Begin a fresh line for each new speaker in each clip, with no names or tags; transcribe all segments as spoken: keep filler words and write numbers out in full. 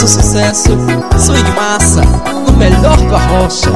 nosso sucesso. Swing massa, o melhor do Arrocha.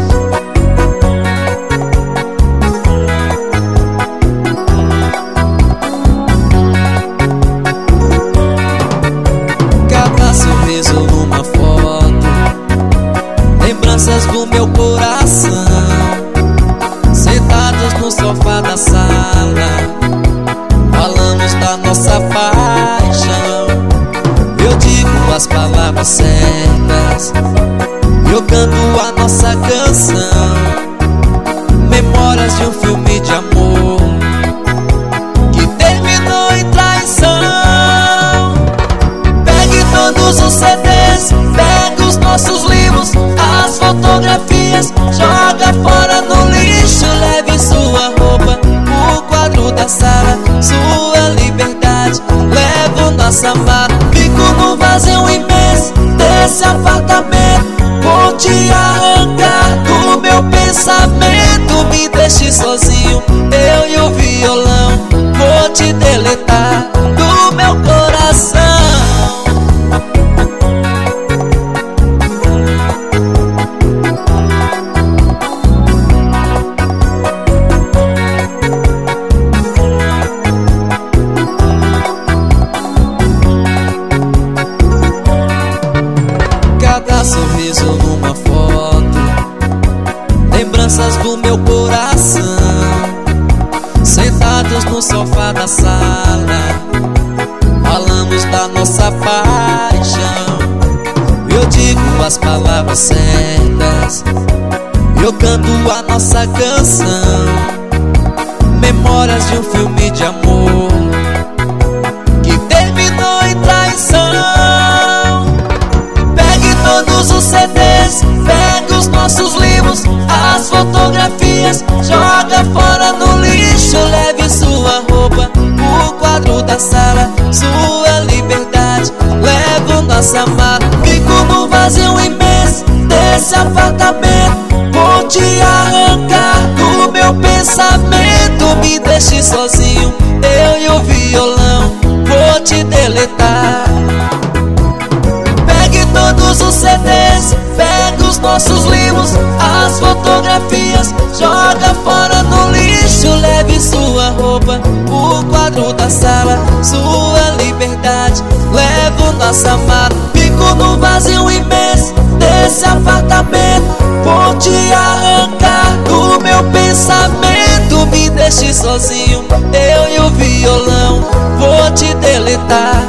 Cada sorriso numa foto, lembranças do meu coração. Sentados no sofá da sala, falamos da nossa paixão. Eu digo as palavras certas, eu canto a nossa canção. Memórias de um filme de amor que terminou em traição. Pegue todos os C Ds, pegue os nossos livros, as fotografias, joga fora no lixo. Leve sua roupa, o quadro da sala, sua liberdade, levo nossa mala. Fico no vazio imenso desse apartamento, vou te arrancar do meu pensamento. Me deixe sozinho, eu e o violão, vou te deletar do meu coração. Cada sorriso numa foto, lembranças do meu coração. Sentados no sofá da sala, falamos da nossa paixão. Eu digo as palavras certas, eu canto a nossa canção. Memórias de um filme de amor que terminou em traição. Todos os C Ds, pegue os nossos livros, as fotografias, joga fora no lixo. Leve sua roupa, o quadro da sala, sua liberdade, levo nossa mala. Fico no vazio imenso desse apartamento, vou te arrancar do meu pensamento. Me deixe sozinho, eu e o violão, vou te deletar. Todos os C Ds, pega os nossos livros, as fotografias, joga fora no lixo. Leve sua roupa, o quadro da sala, sua liberdade, levo nossa mala. Fico no vazio imenso desse apartamento, vou te arrancar do meu pensamento. Me deixe sozinho, eu e o violão, vou te deletar.